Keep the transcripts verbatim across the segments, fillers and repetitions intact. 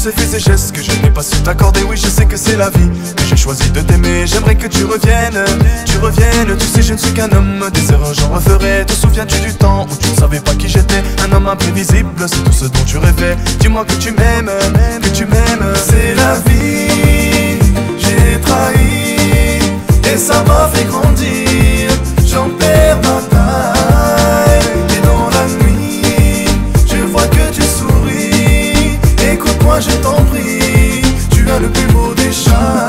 ces faits et gestes que je n'ai pas su t'accorder. Oui, je sais que c'est la vie, que j'ai choisi de t'aimer. J'aimerais que tu reviennes, tu reviennes. Tu sais, je ne suis qu'un homme, des erreurs j'en referai. Te souviens-tu du temps où tu ne savais pas qui j'étais? Un homme imprévisible, c'est tout ce dont tu rêvais. Dis-moi que tu m'aimes, que tu m'aimes. C'est la vie, j'ai trahi et ça m'a fait grandir. J'en perds ma taille et dans la nuit je vois que tu souris. Écoute-moi, je t'en prie, tu as le plus beau des charmes.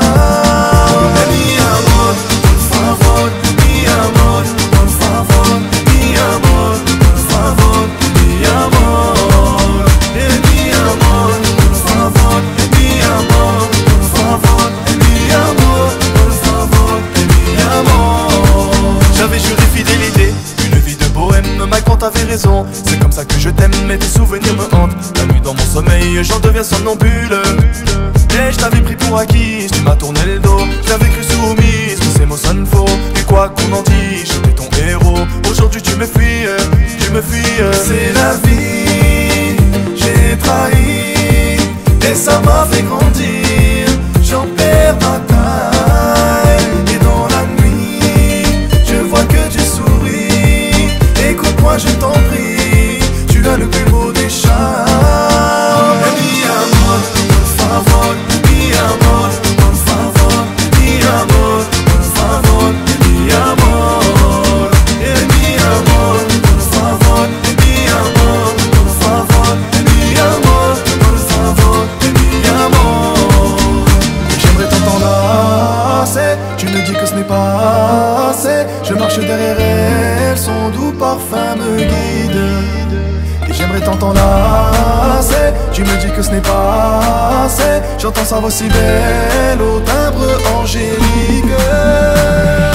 Mi amor, por favor, mi amor, por favor, mi amor, por favor, mi amor. Mi amor, por favor, mi amor, por favor, mi amor, por favor, mi amor. J'avais juré fidélité, une vie de bohème, Mike, t'avais raison. C'est comme ça que je t'aime, mais tes souvenirs me hantent. La nuit dans mon sommeil, j'en deviens somnambule. Et je t'avais pris pour acquis, tu m'as tourné le dos. Je t'avais cru soumise, mais ces mots sonnent faux. Et quoi qu'on en dise, j'étais ton héros. Aujourd'hui tu me fuis, tu me fuis. C'est la vie, j'ai trahi et ça m'a fait grandir. J'en perds ma taille et dans la nuit je vois que tu souris. Écoute-moi, je t'en prie, tu as le plus beau des charmes. Mi amor, por favor, mi amor, por favor, mi amor, por favor, mi amor. Mi amor, por favor, mi amor, por favor, mi amor, por favor, mi amor. J'aimerais tant t'enlacer, tu me dis que ce n'est pas assez. Je marche derrière elle, son doux parfum me guide. Et j'aimerais tant t'enlacer, tu me dis que ce n'est pas assez. J'entends sa voix si belle au timbre angélique.